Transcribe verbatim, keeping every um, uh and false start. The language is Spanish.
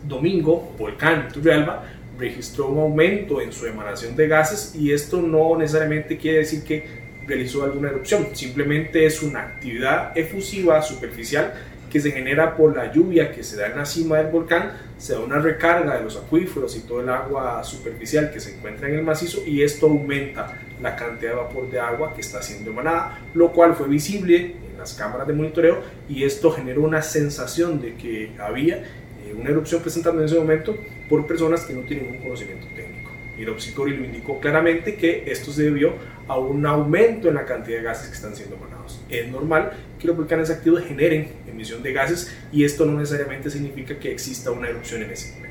domingo, Volcán Turrialba registró un aumento en su emanación de gases, y esto no necesariamente quiere decir que realizó alguna erupción, simplemente es una actividad efusiva superficial que se genera por la lluvia que se da en la cima del volcán. Se da una recarga de los acuíferos y todo el agua superficial que se encuentra en el macizo, y esto aumenta la cantidad de vapor de agua que está siendo emanada, lo cual fue visible en las cámaras de monitoreo, y esto generó una sensación de que había eh, una erupción presentando en ese momento por personas que no tienen un conocimiento técnico. Y el Observatorio lo indicó claramente que esto se debió a un aumento en la cantidad de gases que están siendo emanados. Es normal que los volcanes activos generen emisión de gases, y esto no necesariamente significa que exista una erupción en ese momento.